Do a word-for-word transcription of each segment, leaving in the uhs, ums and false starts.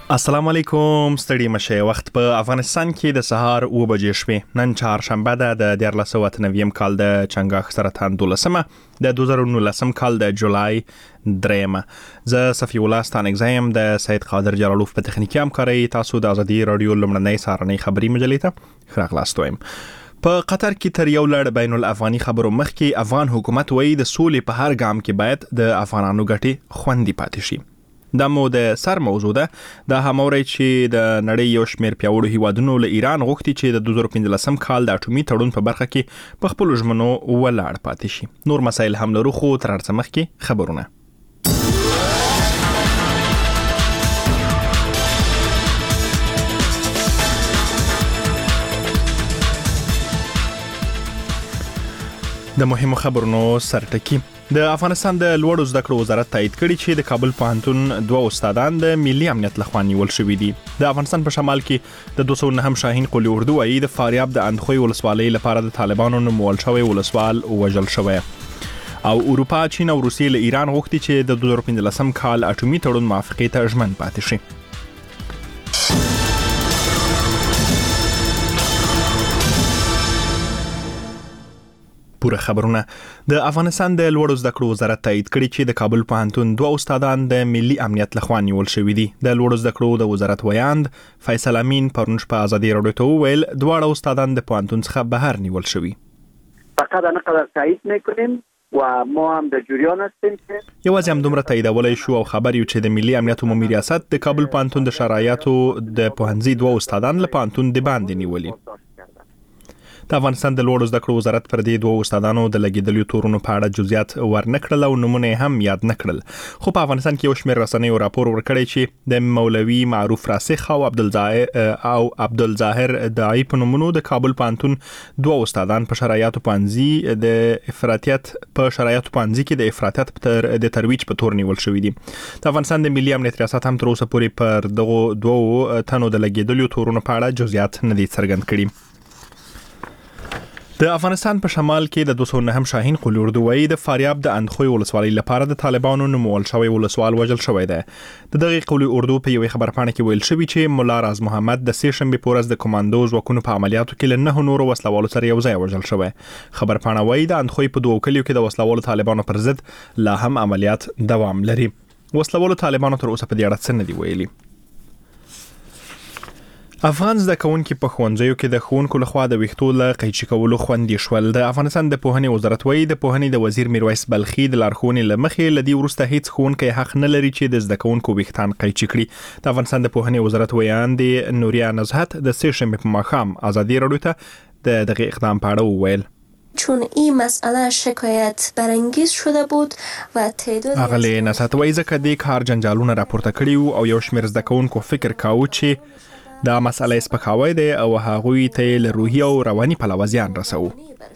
السلام علیکم، ستړي مشه. وخت په افغانستان کې د سهار اوه بجې شوې. نن چهارشنبه ده د دیارلس سوه اته نوي کال د چنګاښ سرطان دولسمه د دوه زره نولسم کال د جولای دریمه. زه صفی الله ستانکزایم د سید قادر جلالوف په تخنیکي همکارۍ. تاسو د ازادي رادیو لمړنۍ سهارنۍ خبري مجلې ته ښه راغلاست وایم. په قطر کې تر یو لړ بین الافغاني خبرو مخکې افغان حکومت وایي د سولې په هر ګام کې باید د افغانانو ګټې خوندي پاتې شي. دا مو د سر موضوع ده. دا هموري چې د نړۍ یو شمېر پیاوړو هیوادونو له ایران غوښتي چې د دوه زره پنځلسم کال د اټومي تړون په برخه کې په خپل ژمنو ولاړ پاتې شي. نور مسایل هم لرو، خو تر هر څه مخکې خبرونه. د مهمو خبرونو سرټکی. د افغانستان د لوړو زده کړو وزارت تایید کړي چې د کابل پوهنتون دوه استادان د ملي امنیت لخوا نیول شوي دي. د افغانستان په شمال کې د دوه سوه نهم شاهین قلی اردو وايي د فاریاب د اندخوی ولسوالۍ لپاره د طالبانو نومول شوی ولسوال وژل شوی. او اروپا، چین او روسیې له ایران غوښتي چې د دوه زره پنځلسم کال اټومي تړون موافقې ته ژمن پاتې شي. پوره خبرونه. د افغانستان د لوړو زده کړو وزارت تایید کړي چې د کابل پوهنتون دوه استادان د ملي امنیت لخوا نیول شوي دي. د لوړو زده کړو د وزارت ویاند فیصل امین پرون شپه ازادي رادیو ته وویل دواړه استادان د پوهنتون څخه بهر نیول شوي. فقط نقدر تایید میکنیم و ما هم در جریان هستیم که یوازې هم دومره تاییدولای شو او خبر یو چې د ملي امنیت عمومي ریاست د کابل پوهنتون د شرایطو د پوهنځي دوه استادان له پوهنتون د باندې نیولي. د افغانستان د لوړو زده کړو وزارت پر دې دوه استادانو د لګیدلو تورونو په اړه جزئیات ورنکړل او نمونه هم یاد نکړل. خو په افغانستان کې یو شمېر رسنیو راپور ورکړی چې د مولوي معروف راسخ او عبدالظاهر او عبدالظاهر داعی په نومونو د کابل پوهنتون دوه استادان په شرایطو پوهنځي د افراطیت په شرایطو پوهنځي کې د افراطیت پر د ترویج په تور نیول شوی دي. د افغانستان د ملي امنیت ریاست هم تر اوسه پورې پر دغه دوه تنو د لګیدلو تورونو په اړه جزئیات نه دي څرګند کړي. د افغانستان په شمال کې د دوه سوه نهم شاهین قلی اردو وايي د فاریاب د اندخوی ولسوالۍ لپاره د طالبانو نومول شوی ولسوال وژل شوی دی. د دغه قلی اردو په یوې خبرپاڼه کې ویل شوی چې مولا راز محمد د سې شنبې په ورځ د کمانډو ځواکونو په عملیاتو کې له نه نورو وسلوالو سره یو ځای وژل شوی. خبرپاڼه وايي د اندخوی په دوه کلیو کې د وسلوالو طالبانو پر ضد لا هم عملیات دوام لري. وسلوالو طالبانو تر اوسه په دې اړه څه نه دی ویلي. افغان زده کوونکي په ښوونځیو کې د ښوونکو لخوا د ویښتو له قیچي کولو خوندي شول. د افغانستان د پوهنې وزارت وایي د پوهنې د وزیر میرویس بلخي د لارښوونې له مخې له دې وروسته هیڅ ښوونکی حق نه لري چې د زده کوونکو ویښتان قیچي کړي. د افغانستان د پوهنې وزارت ویاندې نوریا نزهت د سه شنبې په ماښام ازادي رادیو ته د دغه اقدام په اړه وویل. چون این مسئله شکایت برانگیز شده بود و تعداد اغلی نزهت وایي ځکه دې کار جنجالونه راپورته کړي او یو شمېر زده کوونکو فکر کاوه چې دا مسئله سپکاوی دی او هغوی ته له روحي او رواني پلوه زیان رسوي.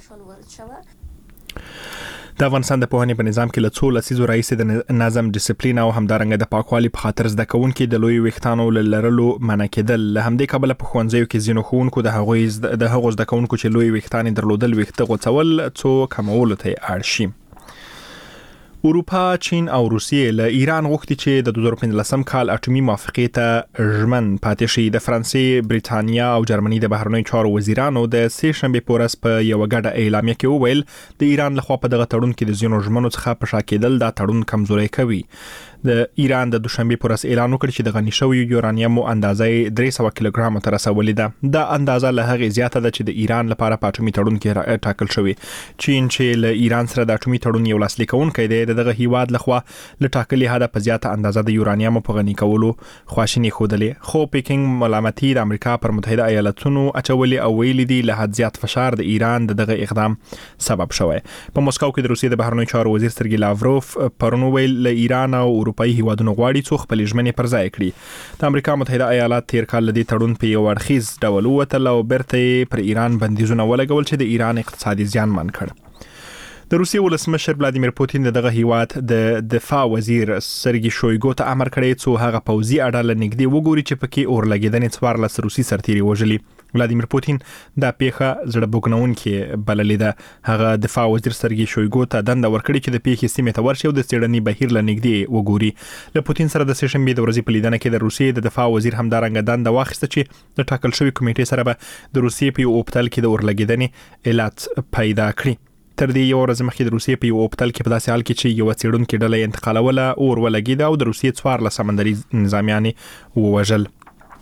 د افغانستان د پوهنې په نظام کې له څو لسیزو راهیسې د نظم، ډیسپلین او همدارنګه د پاکوالي په خاطر زده کوونکي د لوی ویښتانو له لرلو منع کېدل. له همدې کبله په ښوونځیو کې ځینو ښوونکو د هغوی د هغو زده کوونکو چې لوی ویښتان درلودل ویښته غوڅول څو کمولو ته اړ شي. اروپا، چین او روسیې له ایران غوښتي چې د دوه زره پنځلسم کال اټومي موافقې ته ژمن پاتې شي. د فرانسې، بریتانیا او جرمني د بهرنیو چارو وزیرانو د سه شنبې په ورځ په یوه ګډه اعلامیه کې وویل د ایران لخوا په دغه تړون کې د ځینو ژمنو څخه په شا کېدل دا تړون کمزوری کوي. د ایران د دوشنبې په ورځ اعلان وکړ چې د غني شویو یورانیمو اندازه درې سوه کیلوګرامو ته رسولې ده. دا اندازه له هغې زیاته ده چې د ایران لپاره په اټومي تړون کې ټاکل شوی. چین چې له ایران سره د اټومي تړون یو لاسلیک کوونکی دی د دغه هیواد لخوا له ټاکلي حده په زیاته اندازه د یورانیمو په غني کولو خواشیني ښودلې. خو پیکینګ ملامتي د امریکا پر متحده ایالتونو اچولې او ویلي دي له حد زیات فشار د ایران د دغه اقدام سبب شوی. په مسکو کې د روسیې د بهرنیو چارو وزیر سرګي لاوروف پرون ویل له ایران او اروپایي هیوادونو غواړي څو خپل ژمنې پر ځای کړي. د امریکا متحده ایالات تیر کال له دې تړون په یو اړخیز ډول ووتل او بیرته پر ایران بندیزونه ولګول چې د ایران اقتصادي زیانمن کړ. د روسیې ولسمشر ولادیمیر پوتین د دغه هیواد د دفاع وزیر سرګي شویګو ته امر کړی څو هغه پوځي اډه له نږدې وګوري چې پکې اور لګیدنې څوارلس روسي سرتیري وژلي. ولادیمیر پوتین د پیښه زړه بوګنونکې بللې ده. هغه دفاع وزیر سرګي شویګو ته دنده ورکړي چې د پیښې سیمې ته ورشي او د څېړنې بهیر لنګدي وګوري. له پوتین سره د سشنبې د ورځې په لیدنه کې د روسیې د دفاع وزیر همدارنګه دنده واخیسته چې د ټاکل شوی کمیټې سره به د روسیې په یو اوپټل کې د اورلګیدنې علت پیدا کړي. تر دې یو ورځ مخکې د روسیې په یو اوپټل کې په داسې حال کې چې یو څېړونکي ډله انتقالوله اور ولګیده او د روسیې څوارلس سمندري نظامیان ووژل.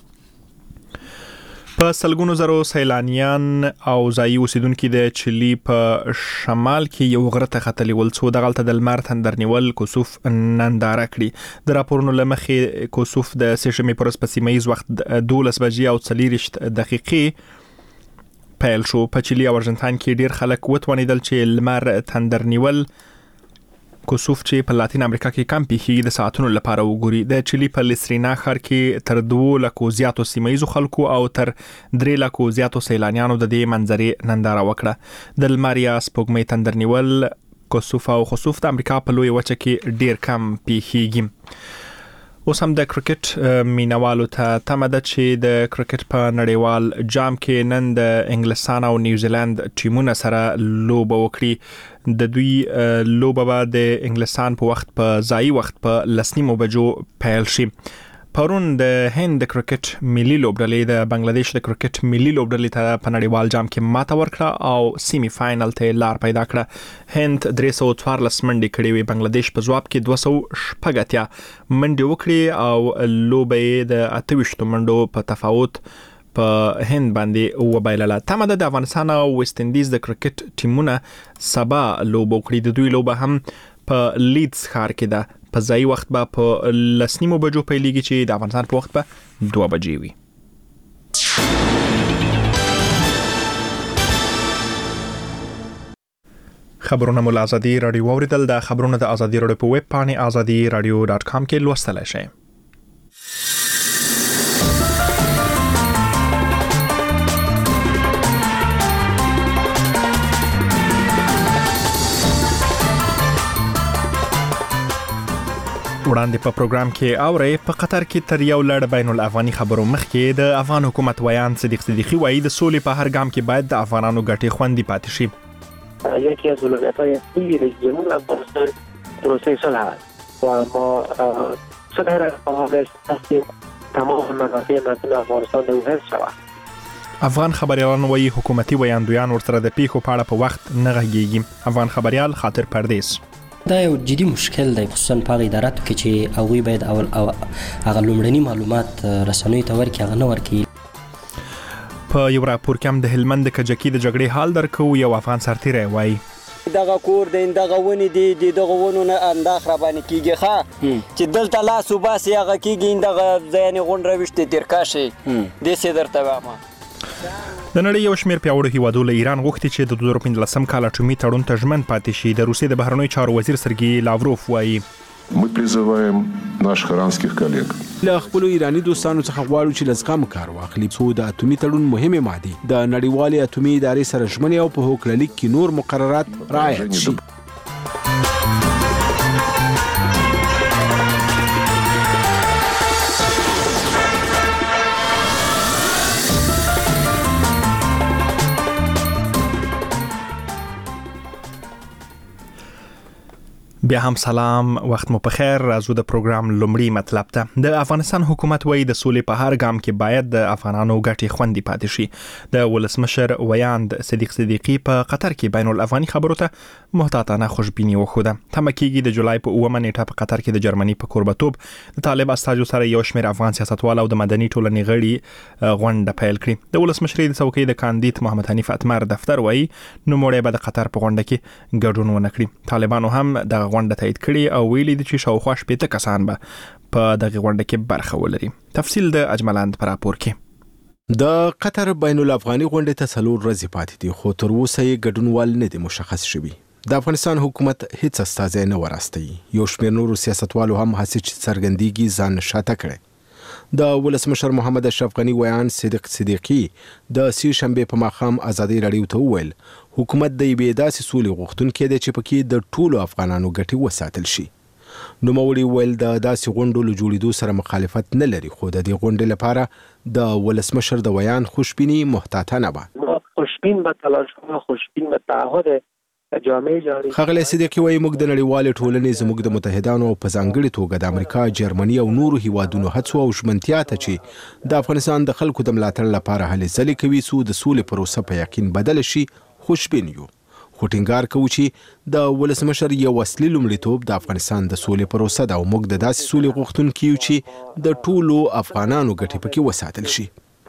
په سلګونو زرو سیلانیان او ځایي اوسیدونکو د چلی په شمال کې یو غره ته ختلي ول څو د غلطه د لمر تندر نیول کوسوف ننداره کړي. د راپورونو لمخې کوسوف د سشنبې پر ورځ په سیمه ییز وخت دولس بجې او څلوېښت دقیقې پیل شو. په چلی او ارجنتاین کې ډیر خلک وتوانیدل چې لمر تندر نیول کوسوف چې په لاتین امریکا کې کم پیښیږي د ساعتونو لپاره وګوري. د چلی په لیسرینا ښار کې تر دوه لکو زیاتو سیمایي خلکو او تر درې لکو زیاتو سیلانیانو د دې منظرې ننداره وکړه. د لمر یا سپوږمۍ تندر نیول کوسوف او خصوص د امریکا په لوی وچه کې ډیر کم پیښیږي. اوس هم د کرکټ مینوالو ته تمه ده چې د کرکټ په نړیوال جام کې نن د انګلستان او نیوزیلند ټیمونه سره لوبه وکړي. د دوی لوبه به د انګلستان په وخت په ځایي وخت په لسنیمو بجو پیل شي. پرون د هند د کرکټ ملي لوبډلې د بنگلاديش د کرکټ ملي لوبډلې ته په نړیوال جام کې ماته ورکړه او سیمی فائنل ته لار پیدا کړه. هند درې سوه څوارلس منډې کړې وې، بنگلاديش په ځواب کې دوه سوه شپږ اتیا منډې وکړې او لوبې د اته ویشت منډو په تفاوت په هند باندې وبایلله. تمه ده د افغانستان او ویسټ اندیز د کرکټ ټیمونه سبا لوبه وکړي. د دوی لوبه هم په لیدز ښار کې ده. په ځای وخت به په لسنیمو بجو پیلېږي چې د افغانستان په وخت به دوه بجې وي. خبرونه مو له ازادي راډیو اوریدل. د خبرونه د ازادي راډیو په ویب پاڼې ازادي راډیو ډاټ کام کې لوستلی شئ. وړاندې په پروګرام کې اورئ په قطر کې تر یو لړ بین الافغاني خبرو مخکې د افغان حکومت ویان صدیق صدیقی وایي د سولې په هر ګام کې باید د افغانانو ګټې خوندي پاتې شي. یکی از اولویت‌های اصلی رژیم افغانستان پروسه صلح است و ما صلح را خواهش هستیم تمام منافع مردم افغانستان به حفظ شود. افغان خبريالان وایي حکومتي ویاندویان ورسره د پیښو په اړه په وخت نه غږیږي. افغان خبريال خاطر پردیس دا یو جدي مشکل دی، خصوصا په هغه اداراتو کې چې هغوی باید اول هغه لومړني معلومات رسنیو ته ورکړي، هغه نه ورکړي. په یو راپور کې هم د هلمند د کجکي د جګړې حال درکو. یو افغان سرتیری وایي دغه کور د دغه ونې دی د دغه ونو نه انداخ را باندې کیږي ښه چې دلته لاس وباسي هغه کیږي دغه ځای غونډه وشته ترکا شي د سي درته وایم. د نړۍ یو شمېر پیاوړو هیوادو له ایران غوښتي چې د دوه زره پنځلسم کال اټومي تړون ته ژمن پاتې شي. د روسیې د بهرنیو چارو وزیر سرګي لاوروف وایي Мы призываем наших иранских коллег. له خپل ایرانی دوستانو څخه غواړو چې لزغم کار واخلي څو د اټومي تړون مهمه ماده د نړیوالې اټومي ادارې سره ژمنې او په هوکړلیک کې نور مقررات رعایت شي. بیا هم سلام، وخت مو په خیر. راځو د پروګرام لومړی مطلب ته. د افغانستان حکومت وایي د سولې په هر ګام کې باید د افغانانو ګټې خوندي پاتې شي. د ولسمشر ویاند صدیق صدیقی په قطر کې بین الافغاني خبرو ته محتاطانه خوشبیني وښوده. تمه کېږي د جولای په اوومه نیټه په قطر کې د جرمني په کوربتوب د طالب استازو سره یو شمېر افغان سیاستوال او د مدني ټولنې غړي غونډه پیل کړي. د ولسمشر د څوکۍ د کاندید محمد حنیف اتمر دفتر وایي نوموړی به د قطر په غونډه کې ګډون ونه کړي. طالبانو هم د غونډه تایید کړي او ویلي دي چې شاوخوا شپېته کسان به په دغه غونډه کې برخه ولري. تفصیل د اجملاند پر راپور کې. د قطر بین الافغاني غونډې ته څلور ورځې پاتې دي خو تر اوسه یې ګډونوال نه دي مشخص شوي. د افغانستان حکومت هیڅ استازی نه وراستی. یو شمېر نورو سیاستوالو هم هڅې چې څرګندېږي ځان شاته کړي. د ولسمشر محمد اشرف غني ویان صدیق صدیقی د سې شنبې په ماښام ازادي راډیو ته وویل حکومت د یوې داسې سولې غوښتونکی دی چې پکې د ټولو افغانانو ګټې وساتل شي. نوموړي ویل د داسې غونډو له جوړېدو سره مخالفت نه لري، خو د دې غونډې لپاره د ولسمشر د ویان خوشبیني محتاطانه به خوشبین به تلاش کوو، خوشبین به تعهد جامعه جهانی. ښاغلی صدیقي وایي موږ د نړیوالې ټولنې زموږ د متحدانو او په ځانګړې توګه د امریکا، جرمني او نورو هیوادونو هڅو او ژمنتیا ته چې د افغانستان د خلکو د ملاتړ لپاره هلې ځلې کوي څو د سولې پروسه په یقین بدله شي خوشبین یو. خو ټینګار کوو چې د ولسمشر یو اصلي لومړیتوب د افغانستان د سولې پروسه ده او موږ د داسې سولې غوښتونکي یو چې د ټولو افغانانو ګټې پکې وساتل شي.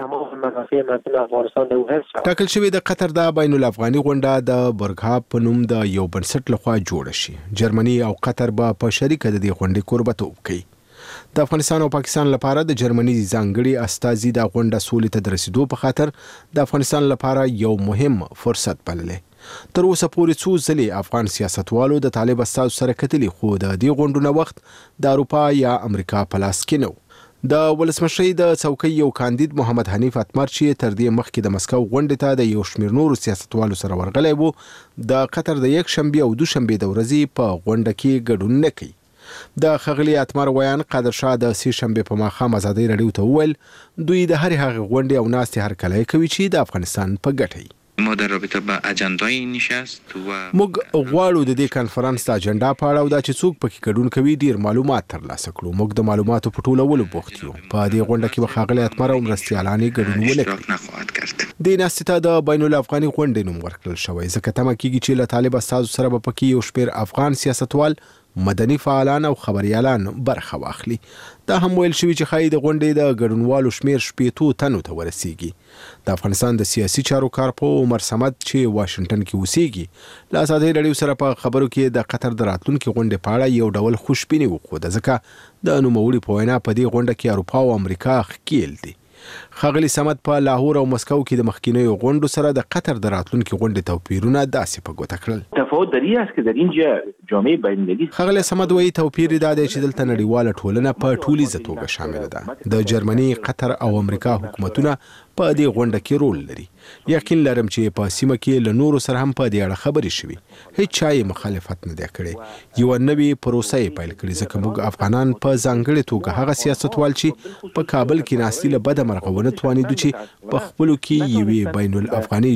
ټاکل شوې د قطر د بین الافغاني غونډه د برګهاب په نوم د یو بنسټ لخوا جوړه شي. جرمني او قطر به په شریکه د دې غونډې کوربتوب کوي. د افغانستان او پاکستان لپاره د جرمني ځانګړي استازي د غونډه سولې ته د رسیدو په خاطر د افغانستان لپاره یو مهم فرصت بللی. تر اوسه پورې څو ځلې افغان سیاستوالو د طالب استازو سره کتلي، خو د دې غونډو نه وخت د اروپا یا امریکا په لاس کې نه و. د ولسمشرۍ د څوکۍ یو کاندید محمد حنیف اتمر چې تر دې مخکې د مسکو غونډې ته د یو شمېر نورو سیاستوالو سره ورغلی و، د قطر د یک شنبې او دوشنبې د ورځې په غونډه کې ګډون نه کوي. د ښاغلي اتمر ویان قادر شاه د سې شنبې په ماښام ازادۍ راډیو ته وویل دوی د هرې هغې غونډې او ناستې هرکلی کوي چې د افغانستان په ګټه وي. ما در رابطه با اجندای این نشست و موږ غواړو د دې کانفرنس د اجنډا په اړه او دا چې څوک پکې ګډون کوي ډیر معلومات ترلاسه کړو. موږ د معلوماتو په ټولولو بوخت یو. په دې غونډه کې به ښاغلی اتمر او مرستیالانې ګډون ونه کړي. دې ناستې ته د بین الافغاني غونډې نوم ورکړل شوی ځکه تمه کېږي چې له طالب استازو سره به پکې یو شمېر افغان سیاستوال، مدني فعالان او خبريالان برخه واخلي. دا هم ویل شوی چې ښایي د غونډې د ګډونوالو شمېر شپېتو تنو ته ورسیږي. د افغانستان د سیاسي چارو کارپو عمر صمد چې واشنګټن کې اوسېږي له ازادۍ راډیو سره په خبرو کې د قطر د راتلونکي غونډې په اړه یو ډول خوشبیني وښوده ځکه د نوموړي په وینا په دې غونډه کې اروپا او امریکا ښکیل دي. ښاغلي صمد په لاهور او مسکو کې د مخکینیو غونډو سره د قطر د راتلونکي غونډې توپیرونه داسې په ګوته کړل. تفاوت در این است که در اینجا جامعه بین‌المللی ښاغلی صمد وایي توپیر دا دی چې دلته نړیواله ټولنه په ټولیزه توګه شامله ده. د جرمني، قطر او امریکا حکومتونه په دې غونډه کې رول لري. یقین لرم چې په سیمه کې له نورو سره هم په دې اړه خبرې شوي. هیڅ چا یې مخالفت نه دی کړی. یوه نوې پروسه یې پیل کړې ځکه موږ افغانان په ځانګړې توګه هغه سیاستوال چې په کابل کې ناستي له بده مرغه ونه توانېدو چې په خپلو کې یوې بین الافغاني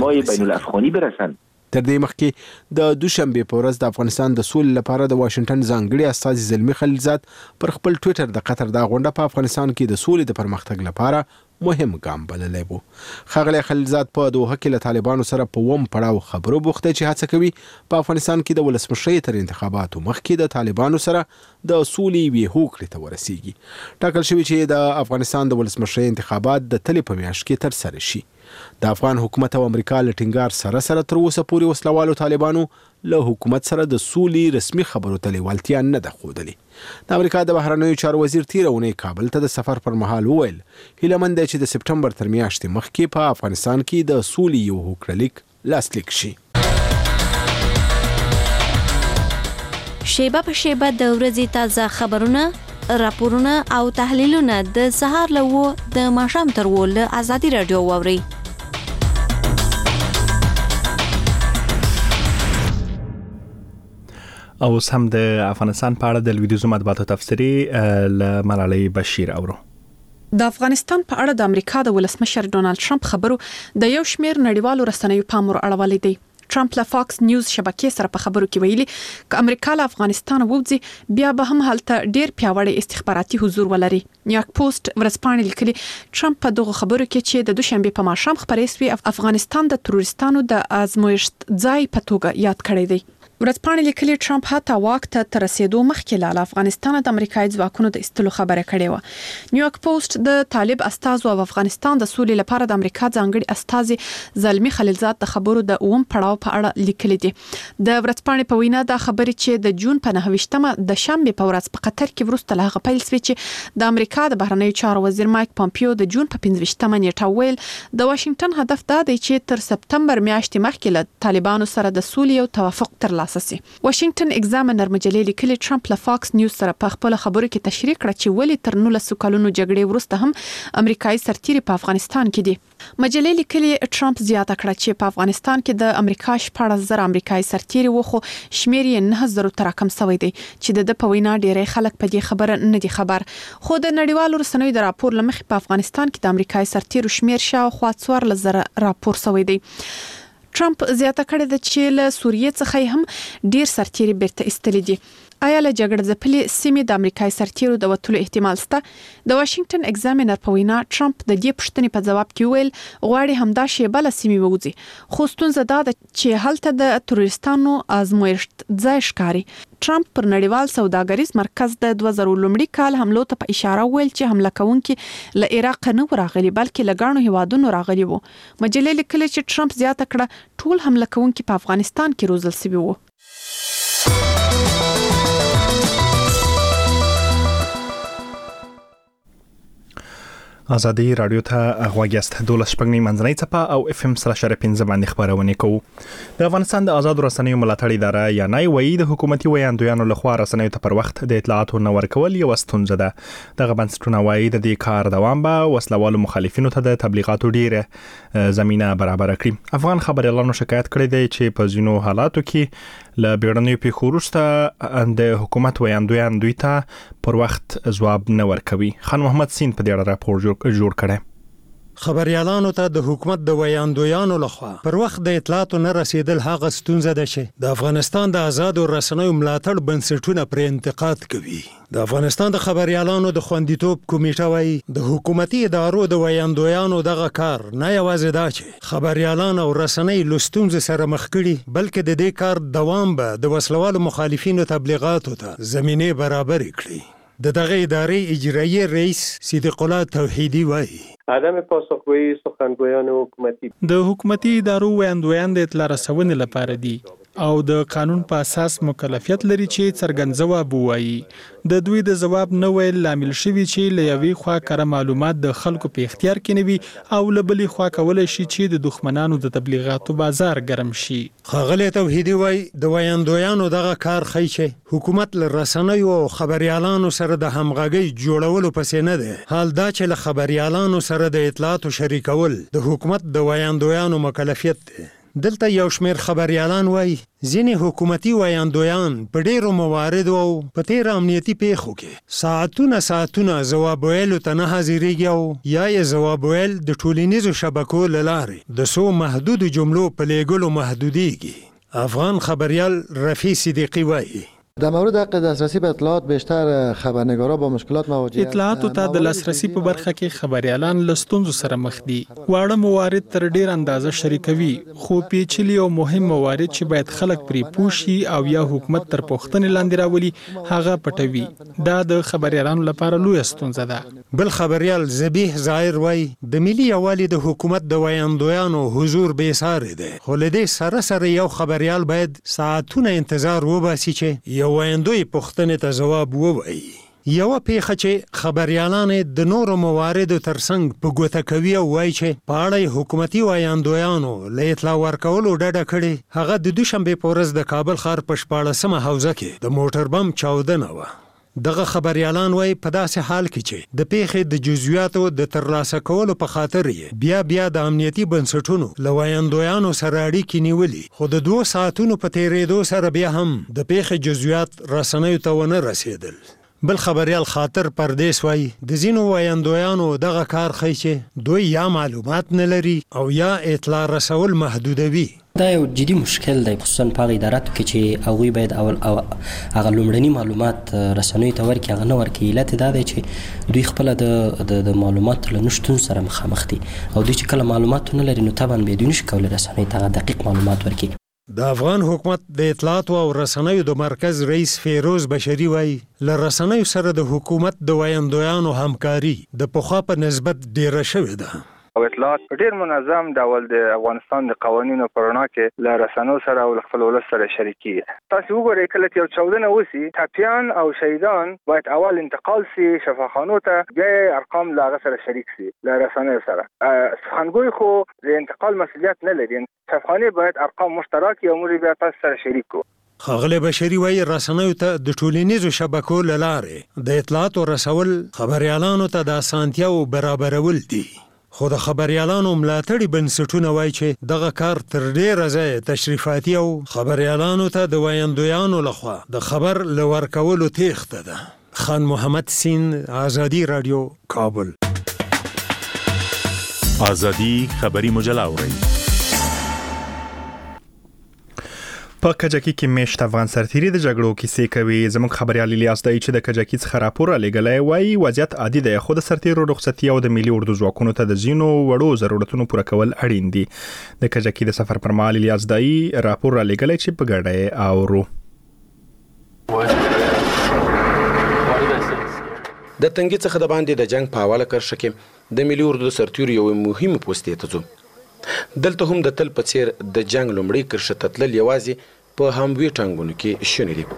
اجماع برسن. تر دې مخکې د دوشنبې په ورځ د افغانستان د سولې لپاره د واشنګټن ځانګړي استازي زلمي خلیلزاد پر خپل ټویټر د قطر دا غونډه په افغانستان کې د سولې د پرمختګ لپاره مهم ګام بللی و. ښاغلی خلیلزاد په دوحه کې له طالبانو سره په اووم پړاو خبرو بوخت دی چې هڅه کوي په افغانستان کې د ولسمشرۍ تر انتخاباتو مخکې د طالبانو سره د سولې یوې هوکړې ته ورسیږي. ټاکل شوي چې د افغانستان د ولسمشرۍ انتخابات د تلې په میاشت کې ترسره شي. د افغان حکومت او امریکا له ټینګار سره سره تر اوسه پورې وسلوالو طالبانو له حکومت سره د سولې رسمي خبرو ته لیوالتیا نه ده ښودلې. د امریکا د بهرنیو چارو وزیر تیره اونۍ کابل ته د سفر پر مهال وویل هیله مند دی چې د سپټمبر تر میاشتې مخکې په افغانستان کې د سولې یو هوکړلیک لاسلیک شي. شیبه په شیبه د ورځې تازه خبرونه، راپورونه او تحلیلونه د سهار له اووه د ماښام تر اووه له ازادي راډیو واورئ. او اوس هم د افغانستان په اړه د لویدیځو مطبوعاتو تفسیري له ملالۍ بشیر اورو. د افغانستان په اړه د امریکا د ولسمشر ډونالد ټرمپ خبرو د یو شمېر نړیوالو رسنیو پام ور اړولی دی. ټرمپ له فاکس نیوز شبکې سره په خبرو کې ویلي چې امریکا له افغانستان ووځي بیا به هم هلته ډېر پیاوړی استخباراتي حضور ولري. نیویارک پوسټ ورځپاڼې لیکلي ټرمپ په دغه خبرو کې چې د دوشنبې په ماښام خبرې شوې افغانستان د تروریستانو د آزمویښت ځای په توګه یاد کړی دی. ورځپاڼې لیکلي ټرمپ حتی واک ته تر رسیدو مخکې له افغانستان د امریکایي ځواکونو د ایستلو خبره کړې و. نیویارک پوسټ د طالب استازو او افغانستان د سولې لپاره د امریکا ځانګړي استازي زلمي خلیلزاد د خبرو د اووم پړاو په اړه لیکلي دي. د ورځپاڼې په وینا د خبرې چې د جون په نهه ویشتمه د شنبې په ورځ په قطر کې وروسته له هغه پیل شوې چې د امریکا د بهرنیو چارو وزیر مایک پامپیو د جون په پنځه ویشتمه نیټه ویل د واشنګټن هدف دا دی چې تر سپتمبر میاشتې مخکې له طالبانو سره د سولې او توافق ترلاسه متخصصي. واشنگټن ایگزامینر مجلې لیکلي ټرمپ له فاکس نیوز سره په خپل خبرو کې تشریح کړ چې ولې تر نولس کلونو جګړې وروسته هم امریکایي سرتیري په افغانستان کې دي. مجلې لیکلي ټرمپ زیاته کړه چې په افغانستان کې د امریکا شپږ زره امریکایي سرتیري وو خو شمیر یې نه زره تر کم شوی دی چې د په وینا ډیری خلک په دې خبره نه دي خبر. خو د نړیوالو رسنیو د راپور لمخې په افغانستان کې د امریکایي سرتیرو شمیر شاوخوا څوارلس زره راپور شوی دی. ټرمپ زیاته کړې ده چې له سوریې څخه هم ډیر سرتیري بیرته ایستلي دي. آیا له جګړې ځپلې سیمې د امریکایي سرتیرو د وټلو احتمال شته؟ د واشنگټن ایگزامینر په وینا ټرمپ د دې پوښتنې په جواب کې ویل غواړي همدا شیبه له سیمې ووځي، خو ستونزه دا ده چې هلته د تروریستانو آزمویښت ځای ښکاري. ټرمپ پر نړیوال سوداګریز مرکز د دوه زره لومړي کال حملو ته په اشاره ویل چې حمله کوونکي له عراق نه راغلي بلکې له ګڼو هیوادونو راغلي وو. مجلې لیکلي چې ټرمپ زیاته کړه ټول حمله کوونکي په افغانستان کې روزل شوي وو. ازادي رادیو ته غواګست دولس شپږنی منځنۍ چپه او اف ام سره شر پنځه باندې خبرونه کوو. د افغانستان د آزاد رسنیو ملاتړ اداره یا نای وایي د حکومتي ویاندویانو لخوا رسنیو ته پر وخت د اطلاعاتو نه ورکول یو ستونزه ده. دغه بنسټونه وایي د دې کار دوام به وسلوالو مخالفینو ته د تبلیغاتو ډیره زمينه برابر کړي. افغان خبريالانو شکایت کړی دی چې په ځینو حالاتو کې ل بیړنیو پیښو وروسته د حکومت ویاندویان دوی ته پر وخت ځواب نه ورکوي. خان محمد سین په دې اړه راپور جوړ کړی. خبريالانو ته د حکومت د ویاندویانو لخوا پر وخت د اطلاعاتو نه رسیدل هغه ستونزه ده چې د افغانستان د آزاد رسنیو ملاتړ بنسټونه پر انتقاد کوي. د افغانستان د خبريالانو د خوندیتوب کمیټه وايي د حکومتي ادارو د ویاندویانو دغه کار نه یوازې دا چې خبريالان او رسنۍ لستونزه سره مخ کړي بلکې د دې کار دوام به د وسلوالو مخالفینو تبلیغاتو ته زمينه برابر کړي. د دغه ادارې اجرایي رئیس صدیق الله توحیدی وایي عدم پاسخگویی سخنگویان حکومتي د حکومتي ادارو ویاندویان د اطلاع رسونې لپاره دي او د قانون په اساس مکلفیت لري چې څرګند ځواب ووایي. د دوی د ځواب نه ویل لامل شوی چې له یوې خوا کره معلومات د خلکو په اختیار کې نه وي او له بلې خوا کولای شي چې د دښمنانو د تبلیغاتو بازار ګرم شي. ښاغلی توحیدی وایي د ویاندویانو دغه کار ښیي چې حکومت له رسنیو او خبريالانو سره د همغږۍ جوړولو پسې نه دی. حال دا چې له خبريالانو سره د اطلاعاتو شریکول د حکومت د ویاندویانو مکلفیت دی. دلته یو شمیر خبريالان وایي ځینې حکومتي ویاندویان په ډیرو مواردو او په تیر امنیتي پیښو کې ساعتونه ساعتونه ځواب ویلو ته نه حاضرېږي او یا یې ځواب ویل د ټولنیزو شبکو له لارې د څو محدودو جملو په لیږلو محدودېږي. افغان خبریال رفیع صدیقی وایي در مورد حق دسترسی به اطلاعات بیشتر خبرنگارا با مشکلات مواجه اطلاعاتو ته د لاسرسي په برخه کې خبريالان له ستونزو سره مخ دي. واړه موارد تر ډیر اندازه شریکوي خو پیچلي او مهم موارد چې باید خلک پرې پوه شي او یا حکومت تر پوښتنې لاندې راولي هغه پټوي. دا د خبريالانو لپاره لوی ستونزه ده. بل خبريال ذبیح ظاهر وایي د ملي یوالي د حکومت د ویاندویانو حضور بې ساري دی. خو له دې سره سره یو خبريال باید ساعتونه انتظار وباسي چې یو ویاندوی پوښتنې ته ځواب ووایي. یوه پیښه چې خبريالان د نورو مواردو ترڅنګ په ګوته کوي او وایي چې په اړه حکومتي ویاندویانو له اطلاع ورکولو ډډه کړې هغه د دوشنبې په ورځ د کابل ښار په شپاړسمه حوزه کې د موټر بم چاودنه وه. دغه خبريالان وایي په داسې حال کې چې د پیښې د جزئیاتو د ترلاسه کولو په خاطر یې بیا بیا د امنیتي بنسټونو له ویاندویانو سره اړیکې نیولي خو د دوه ساعتونو په تیریدو سره بیا هم د پیښې جزئیات رسنیو ته ونه رسیدل. بل خبريال خاطر پردیس وایي د ځینو ویاندویانو دغه کار ښیي چې دوی یا معلومات نه لري او یا اطلاع رسول محدودوي. دا یو جدي مشکل دی خصوصا په هغه اداراتو کې چې هغوی باید اول او هغه لومړني معلومات رسنیو ته ورکړي هغه نه ورکوي. علت دا دی چې دوی خپله د د معلوماتو له نشتون سره مخامخ دي او دوی چې کله معلومات نه لري نو طبعا به دوی نشي کولی رسنیو ته هغه دقیق معلومات ورکړي. د افغان حکومت د اطلاعاتو او رسنیو د مرکز رئیس فیروز بشری وایي له رسنیو سره د حکومت د ویاندویانو همکاري د پخوا په نسبت ډیره شوې ده. او اطلاعات په ډیر منظم ډول د افغانستان د قوانینو په رڼا کې له رسنیو سره او خپل ولس سره شریکي. تاسو وګورئ کله چې یو چاودنه وسی ټاپیان او شهیدان باید اول انتقال سي شفاخانو ته بیا ارقام لا سره شریک سي له رسنیو سره. څنګه خو د انتقال مسؤلیت نه لري. شفاخانه باید ارقام مشترک او موږ بیا تاسو سره شریک کو. ښاغلی بشري وایي رسنیو ته د ټولنیزو شبکو له لارې د اطلاعاتو رسول خبریالانو ته د اسانتیاو برابرول دي. خو د خبریالانو ملاتړي بنسټونه وایي چې دغه کار تر ډېره ځایه تشریفاتي او خبریالانو ته د وایندویانو لخوا د خبر له ورکولو تېښته ده. خان محمد سین، آزادي رادیو، کابل. آزادي خبری مجله اورئ. په کجکی کې میشت افغان سرتیري د جګړو کیسې کوي. زموږ خبريال الیاس دای چې د کجکی څخه راپور لګلای وایي وضعیت عادي دی، خو د سرتیرو رخصتي او د ملي اردو ځواکونو ته د ځینو وړو ضرورتونو پوره کول اړین دي. د کجکی د سفر پر مهال الیاس دای راپور لګلای چې په ګډه اورو. د تنګي څخه د باندې د جنگ په حواله کرښه کې د ملي اردو سرتیرو یو مهم پوسټ ته ځو. دلته هم د تل په څیر د جنگ لومړی کرښه ته تلل یوازې په هموي ټانګونو کې شونې دي.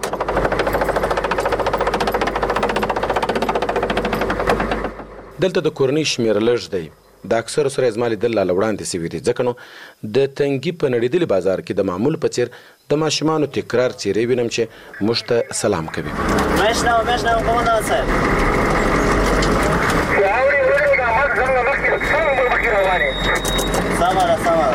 دلته د کورنۍ شمېر لږ دی. د اکثرو سره زما لیدل لا وړاندې سوي دي، ځکه نو د تنګي په نړېدلي بازار کې د معمول په څیر د ماشومانو تکرار څیرې وینم چې موږ ته سلام کوي. مشنو مشنو قومندان صاحب سمه سمه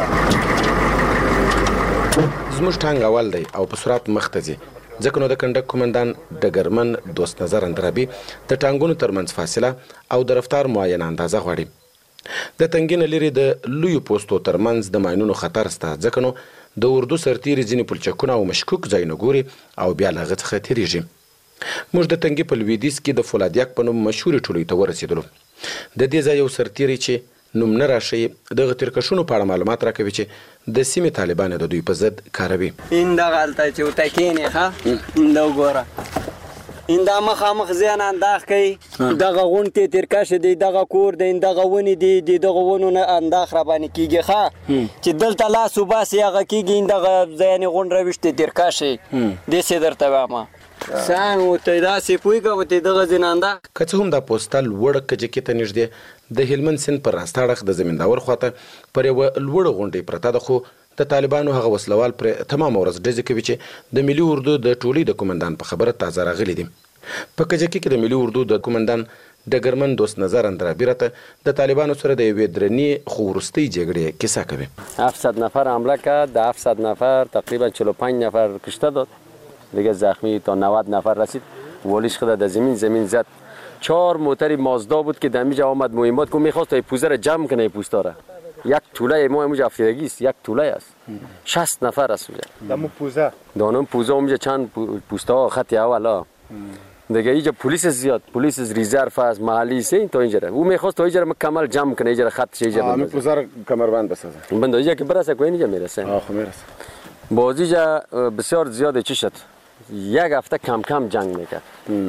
زموږ ټانګ اول دی او په سرعت مخ ته ځي، ځکه نو د کنډک کومندان ډګرمن دوست نظر اندرابي د ټانګونو ترمنځ فاصله او د رفتار معاینه اندازه غواړي. د تنګي نه لرې د لویو پوستو ترمنځ د ماینونو خطر شته، ځکه نو د اردو سرتیري ځینې پلچکونه او مشکوک ځایونه ګوري او بیا له هغه څخه تېرېږي. موږ د تنګي په لویدیځ کې د فولادیک په نوم مشهورې ټولۍ ته ورسېدلو. د دې ځای یو سرتیری چې نوم نه راشي دغه ترکشونو په اړه معلومات راکوي چې د سیمې طالبان د دوی په ضد کاروي. این دغه هلته چې ورته کېنې ښه این دا وګوره این دا مخامخ ځان انداخ کوي، دغه غونډې ترکش دی، دغه کور دی، دغه ونې دي، د دغه ونو نه انداخ را باندې کېږي ښه چې دلته لاس وباسي هغه کېږي دغه ځایانې غونډ راویشتې ترکشي داسې درته وایم څنګه ورته داسې پوهېږه ورته دغه ځینې انداخ. که څه هم دا پوسټل وړه کجکي ته نږدې د هلمند سیند پر راسته اړخ د زمینداور خواته پر یوه لوړه غونډۍ پرته ده، خو د طالبانو هغه وسلوال پرې تمامه ورځ ډزې کوي چې د ملي اردو د ټولۍ د کومندان په خبره تازه راغلي دي. په کجکي کې د ملي اردو د کومندان ډګرمن دوست نظر اندرابي راته د طالبانو سره د یوې درنې خو وروستۍ جګړې کیسه کوي. هفتصد نفر حمله کرد، د هفتصد نفر تقریبا چهل و پنج نفر کشته داد، دیگه زخمی تا نود نفر رسید. والیش خود در زمین زمین زد. چهار موتر مازدا بود که دمیجا آمد مهمات که میخواست ای پوزه را جمع کنه ای پوستا را. یک طوله ما اموجا افتادگی است، یک طوله است. شصت نفر است اونجا. دمو پوزه. دانم پوزه اونجا چند پوستا خط اولا. دیگه اینجا پلیس زیاد، پلیس ریزرو است، محلی است تا اینجا. او میخواست تا اینجا مکمل جمع کنه، اینجا خطش اینجا. همین پوزه را کمربند بسازه. بند اینجا که برسه کوین اینجا میرسه. آخ میرسه. بازیجا بسیار زیاده چی شد. یک هفته کم کم جنگ میکرد.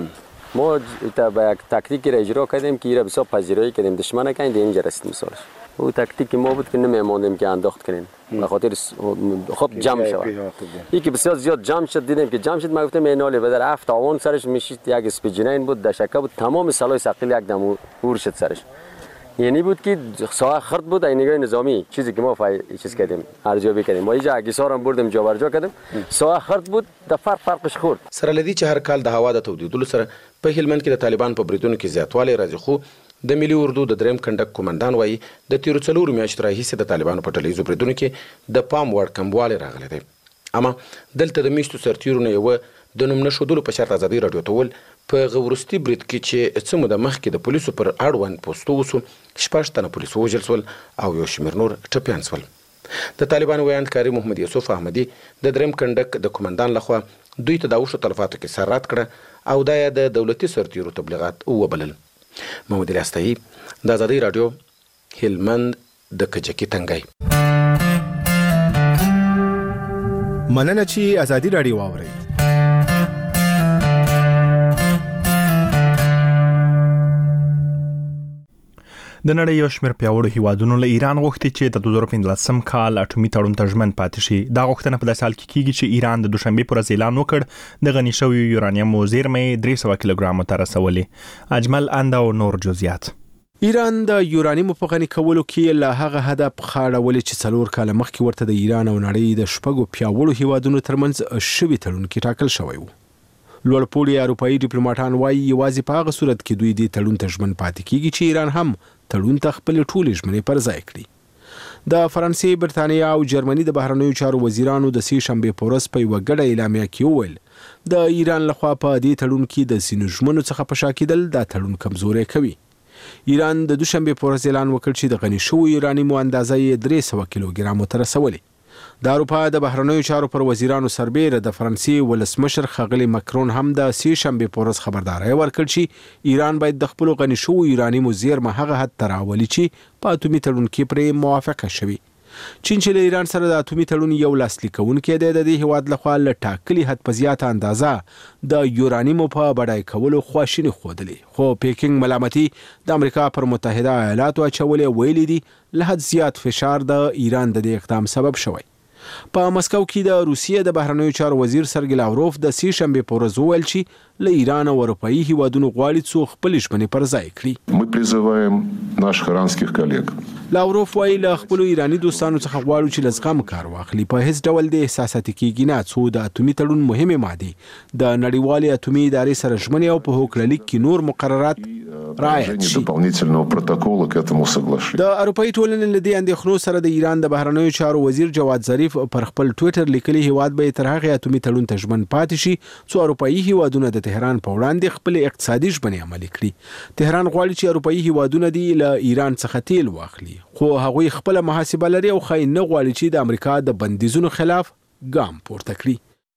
ما تا با یک تاکتیکی را اجرا کردیم که ایرا بسیار پذیرایی کردیم، دشمن کردیم اینجا رسید مثالش. او تاکتیکی ما بود که نمیماندیم که انداخت کنیم به خاطر خب جمع شود. یکی بسیار زیاد جمع شد، دیدیم که جمع شد، ما گفتم اینالی و در هفت آوان سرش میشید، یک اسپیجنین بود، دشکه بود، تمام سلاح ثقیل یک دم اور شد سرش. یعنی بود که ساعت خرد بود این نگاه نظامی چیزی که ما فای چیز کردیم ارزیابی کردیم. ما اینجا اگیسار هم بردیم جا بر جا کردیم، ساعت خرد بود، د فرق فرقش خورد. سره لدی چې هر کال د هوا د تودیدلو سره په هلمند کې د طالبان په بریدونو کې زیاتوالی راځي، خو د ملي اردو د دریم کنډک کومندان وایي د تیرو څلورو میاشتو راهیسې د طالبانو په ټولیزو بریدونو کې د پام وړ کموالی راغلی دی. اما دلته د میشتو سرتیرو نه یوه د نوم نښودلو په شرط ازادي راډیو ته وویل په هغه وروستي برید کې چې څه موده مخکې د پولیسو پر اړوند پوستو وسو شپږ تنه پولیس ووژل سول او یو شمېر نور ټپیان سول. د طالبانو ویاندکاري محمد یوسف احمدي د دریم کنډک د کومندان لخوا دوی ته د اوښتو تلفاتو کې سر رد کړه او دا یې د دولتي سرتیرو تبلیغات وبلل. محمد الیاس طهي د ازادۍ راډیو هلمند د کجکي تنګی. مننه چې ازادي راډیو واورئ. د نړۍ یو شمېر پیاوړو هیوادونو له ایران غوښتي چې د دوه زره پنځلسم کال اټومي تړون ته ژمن پاتې شي. دا غوښتنه په داسې حال کې کیږي چې ایران د دوشنبې پر ورځ اعلان وکړ د غني شویو یورانیمو زیرمې درې سوه کیلوګرامو ته رسولې. اجمل اند او نور جزئیات. ایران د یورانیم په غني کولو کې له هغه هدف خاړولې چې څلور کاله مخکې ورته د ایران او نړۍ د شپږو پیاوړو هیوادونو ترمنځ شوي تړون کې ټاکل شوی و. لوړپوړي اروپایي ډیپلوماټان وایي یوازې په هغه صورت کې دوی دې تړون ته ژمن پاتې کیږي چې ایران هم تړون ته خپل ټولې ژمنې پر ځای کړي. د فرانسې، برتانیا او جرمني د بهرنیو چارو وزیرانو د سې شنبې په ورځ په یوه ګډه اعلامیه کې وویل د ایران لخوا په دې تړون کې د ځینو ژمنو څخه په شا کېدل دا تړون کمزوری کوي. ایران د دوشنبې په ورځ اعلان وکړ چې د غني شویو یورانیمو اندازه یې درې سوه کیلوګرامو ته رسولې. د اروپا د بهرنیو چارو پر وزیرانو سربیره د فرانسې ولسمشر ښاغلی مکرون هم د سې شنبې په ورځ خبرداری ورکړ چې ایران باید د خپلو غني شویو یورانیمو زیرمه هغه حد ته راولي چې په اتومي تړون کې پرې موافقه شوي. چین چې له ایران سره د اتومي تړون یو لاسلیک کوونکی دی، د دې هیواد لخوا له ټاکلي حد په زیاته اندازه د یورانیمو په بډای کولو خواشیني ښودلې، خو پیکینګ ملامتي د امریکا پر متحده ایالاتو اچولې، ویلي دي له حد زیات فشار د ایران د دې اقدام سبب شوی. په مسکو کې د روسیې د بهرنیو چارو وزیر سرګی لاوروف د سې شنبې په ورځ وویل چې له ایران او اروپایي هیوادونو غواړي څو خپلې ژمنې پر ځای کړي. Мы призываем наших иранских коллег. لاوروف وایي له خپلو ایراني دوستانو څخه غواړو چې له زغم کار واخلي، په هیڅ ډول د احساساتي کېږي نه، څو د اتومي تړون مهمې مادې د نړیوالې اتومي ادارې سره ژمنې او په هوکړلیک کې نور مقررات رعایت شي. дополнительного протокола к этому соглашению. د اروپایي ټولنې له دې اندېښنو سره د ایران د بهرنیو چارو وزیر جواد ظریف پر خپل ټویټر لیکلي هیواد به تر هغه اتومي تړون ته ژمن پاتې شي څو اروپایي هیوادونه د تهران په وړاندې خپل اقتصادي ژمنې عملي کړي. تهران غواړي چې اروپایي هیوادونه دی له ایران څخه تیل واخلي، خو هغوی خپل محاسبه لري او خای نه غواړي چې د امریکا د بندیزونو خلاف ګام پورته کړي.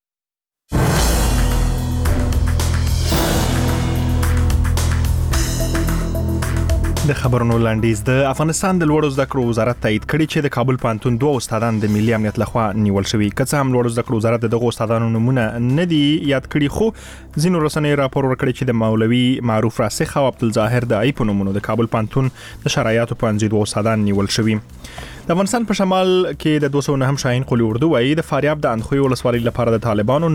د خبرونو لاندیز د افغانستان د لوړو زده کړو وزارت تایید کړي چې د کابل پوهنتون دوه استادان د ملي امنیت لخوا نیول شوي. که څه هم لوړو زده کړو وزارت دغه استادانو نمونه نه دي یاد کړي، خو ځینو رسنیو راپور ورکړی چې د مولوي معروف راسخ او عبدالظاهر د ای په نومونو د کابل پوهنتون د شرایطو پوهنځي دوه استادان نیول شوي. د افغانستان په شمال کې د دوه سوه نهم شاهین قلی اردو وایي د فاریاب د اندخوی ولسوالۍ لپاره د طالبانو